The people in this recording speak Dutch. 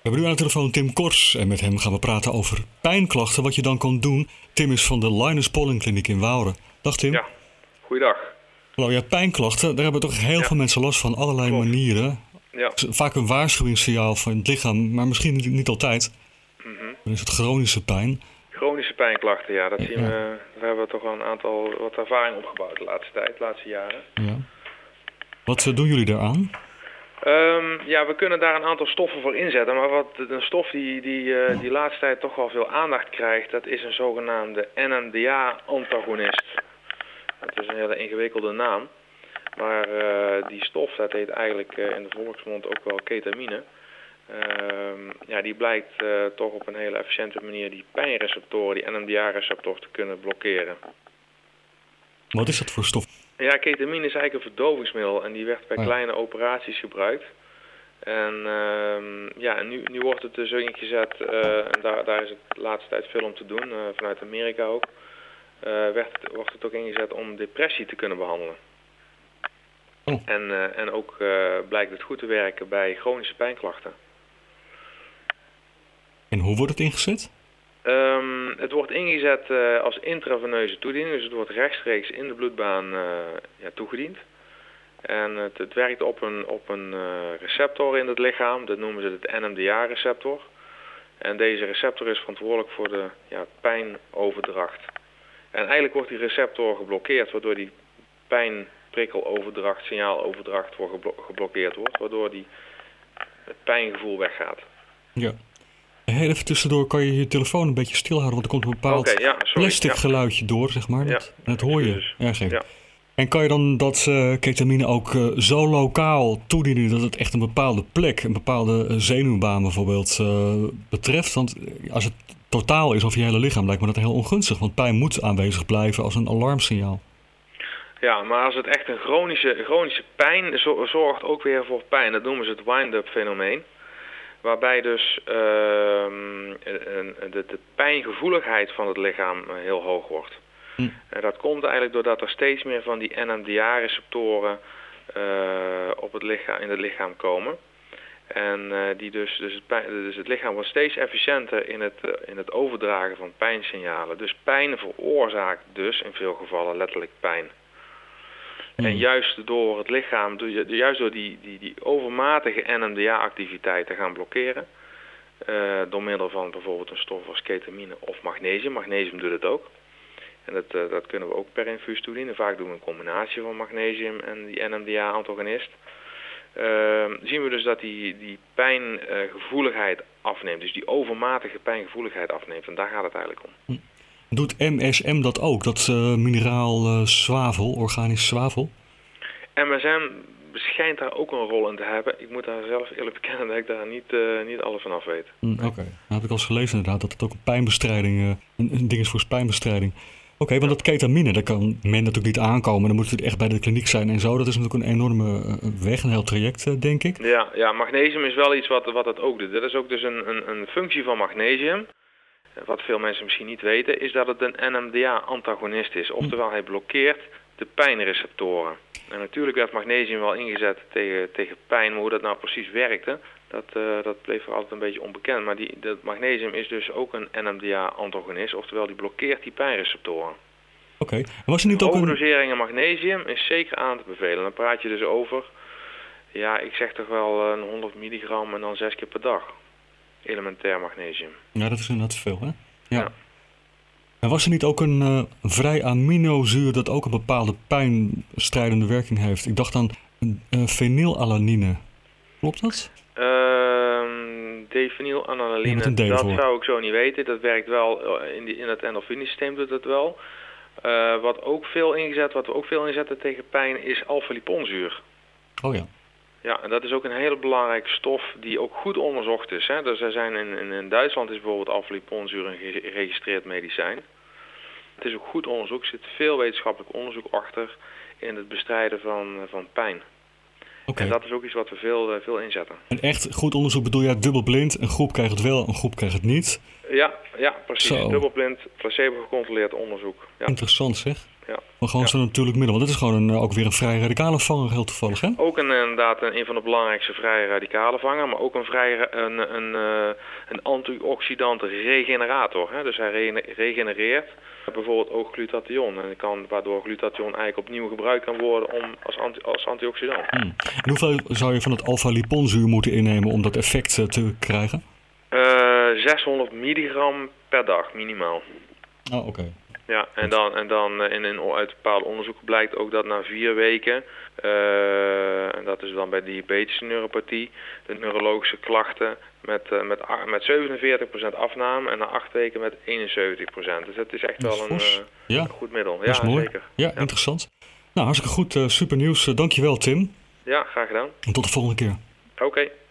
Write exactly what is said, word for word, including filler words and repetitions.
We hebben nu aan de telefoon Tim Kors en met hem gaan we praten over pijnklachten, wat je dan kan doen. Tim is van de Linus Pollenkliniek in Wouwen. Dag Tim. Ja, goeiedag. Hallo, ja, pijnklachten, daar hebben toch heel ja. veel mensen last van, allerlei Klopt. manieren. Ja. Vaak een waarschuwingssignaal van het lichaam, maar misschien niet, niet altijd. Mm-hmm. Dan is het chronische pijn. Chronische pijnklachten, ja, dat Ja. zien we. Daar hebben we toch wel een aantal wat ervaring opgebouwd de laatste tijd, de laatste jaren. Ja. Wat uh, doen jullie daaraan? Um, ja, we kunnen daar een aantal stoffen voor inzetten, maar wat een stof die, die uh, die laatste tijd toch wel veel aandacht krijgt, dat is een zogenaamde N M D A-antagonist. Dat is een hele ingewikkelde naam, maar uh, die stof, dat heet eigenlijk uh, in de volksmond ook wel ketamine. Uh, ja, die blijkt uh, toch op een hele efficiënte manier die pijnreceptoren, die N M D A-receptor te kunnen blokkeren. Wat is dat voor stof? Ja, ketamine is eigenlijk een verdovingsmiddel en die werd bij ja. kleine operaties gebruikt. En uh, ja, nu, nu wordt het dus ingezet, uh, en daar, daar is het de laatste tijd veel om te doen, uh, vanuit Amerika ook. Uh, werd, wordt het ook ingezet om depressie te kunnen behandelen. Oh. En, uh, en ook uh, blijkt het goed te werken bij chronische pijnklachten. En hoe wordt het ingezet? Um, het wordt ingezet uh, als intraveneuze toediening, dus het wordt rechtstreeks in de bloedbaan uh, ja, toegediend. En het, het werkt op een, op een uh, receptor in het lichaam, dat noemen ze het N M D A-receptor. En deze receptor is verantwoordelijk voor de ja, pijnoverdracht. En eigenlijk wordt die receptor geblokkeerd, waardoor die pijnprikkeloverdracht, signaaloverdracht wordt geblo- geblokkeerd wordt, waardoor die, het pijngevoel weggaat. Ja. Heel even tussendoor, kan je je telefoon een beetje stilhouden, want er komt een bepaald okay, ja, sorry, plastic ja. geluidje door, zeg maar. Dat, ja, dat hoor je. Dus, Erg even. ja. En kan je dan dat uh, ketamine ook uh, zo lokaal toedienen dat het echt een bepaalde plek, een bepaalde zenuwbaan bijvoorbeeld uh, betreft? Want als het totaal is over je hele lichaam lijkt me dat heel ongunstig, want pijn moet aanwezig blijven als een alarmsignaal. Ja, maar als het echt een chronische, chronische pijn zorgt ook weer voor pijn, dat noemen ze het wind-up fenomeen. Waarbij dus uh, de, de pijngevoeligheid van het lichaam heel hoog wordt. Hm. En dat komt eigenlijk doordat er steeds meer van die N M D A-receptoren uh, op het lichaam, in het lichaam komen. En uh, die dus, dus, het pijn, dus het lichaam wordt steeds efficiënter in het, uh, in het overdragen van pijnsignalen. Dus pijn veroorzaakt dus in veel gevallen letterlijk pijn. Mm. En juist door het lichaam, juist door die, die, die overmatige N M D A-activiteit te gaan blokkeren, uh, door middel van bijvoorbeeld een stof als ketamine of magnesium. Magnesium doet het ook. En dat, uh, dat kunnen we ook per infuus toedienen. Vaak doen we een combinatie van magnesium en die N M D A-antagonist. Uh, zien we dus dat die, die pijngevoeligheid uh, afneemt. Dus die overmatige pijngevoeligheid afneemt. En daar gaat het eigenlijk om. Doet M S M dat ook? Dat uh, mineraal uh, zwavel, organisch zwavel? M S M schijnt daar ook een rol in te hebben. Ik moet daar zelf eerlijk bekennen dat ik daar niet, uh, niet alles van af weet. Mm, Oké, okay. Nou heb ik al eens gelezen inderdaad dat het ook een pijnbestrijding, uh, een, een ding is voor pijnbestrijding. Oké, okay, want dat ketamine, daar kan men natuurlijk niet aankomen. Dan moet het echt bij de kliniek zijn en zo. Dat is natuurlijk een enorme weg, een heel traject, denk ik. Ja, ja, magnesium is wel iets wat, wat het ook doet. Dat is ook dus een, een, een functie van magnesium. Wat veel mensen misschien niet weten, is dat het een N M D A-antagonist is. Oftewel, hij blokkeert de pijnreceptoren. En natuurlijk werd magnesium wel ingezet tegen, tegen pijn, maar hoe dat nou precies werkte, dat, uh, dat bleef er altijd een beetje onbekend. Maar die, dat magnesium is dus ook een N M D A-antagonist, oftewel die blokkeert die pijnreceptoren. Oké, okay. Was er niet ook een overdosering aan magnesium is zeker aan te bevelen. Dan praat je dus over, ja, ik zeg toch wel een honderd milligram en dan zes keer per dag. Elementair magnesium. Ja, dat is inderdaad veel, hè? Ja. ja. En was er niet ook een uh, vrij aminozuur dat ook een bepaalde pijnstrijdende werking heeft? Ik dacht aan uh, fenylalanine. Klopt dat? Uh, defenylalanine, ja, dat voor. zou ik zo niet weten. Dat werkt wel, in, die, in het endorfinesysteem doet het wel. Uh, wat, ook veel ingezet, wat we ook veel inzetten tegen pijn is alpha-liponzuur. Oh ja. Ja, en dat is ook een hele belangrijke stof die ook goed onderzocht is. Hè. Dus er zijn in, in, in Duitsland is bijvoorbeeld alpha-liponzuur een geregistreerd medicijn. Het is ook goed onderzoek, er zit veel wetenschappelijk onderzoek achter in het bestrijden van, van pijn. Okay. En dat is ook iets wat we veel, veel inzetten. En echt goed onderzoek bedoel je dubbelblind, een groep krijgt het wel, een groep krijgt het niet? Ja, ja precies. Zo. Dubbelblind, placebo-gecontroleerd onderzoek. Ja. Interessant zeg. ja. Maar gewoon ja. zo'n natuurlijk middel. Want dit is gewoon een, ook weer een vrij radicale vanger, heel toevallig, hè? Ook een, inderdaad een, een van de belangrijkste vrij radicale vanger, maar ook een vrij een, een, uh, een antioxidant regenerator. Hè? Dus hij re regenereert bijvoorbeeld ook glutathion. En kan, waardoor glutathion eigenlijk opnieuw gebruikt kan worden om als, anti als antioxidant. Hmm. En hoeveel zou je van het alpha-liponzuur moeten innemen om dat effect uh, te krijgen? Uh, zeshonderd milligram per dag minimaal. Oh, oké. Okay. Ja, en dan, en dan in, in, uit bepaalde onderzoeken blijkt ook dat na vier weken, uh, en dat is dan bij diabetische neuropathie, de neurologische klachten met, uh, met, met zevenenveertig procent afname en na acht weken met eenenzeventig procent. Dus dat is echt dat wel een, uh, ja. een goed middel. Dat is ja, mooi. Zeker. Ja, ja, interessant. Nou, hartstikke goed. Uh, super nieuws. Uh, dankjewel, Tim. Ja, graag gedaan. En tot de volgende keer. Oké. Okay.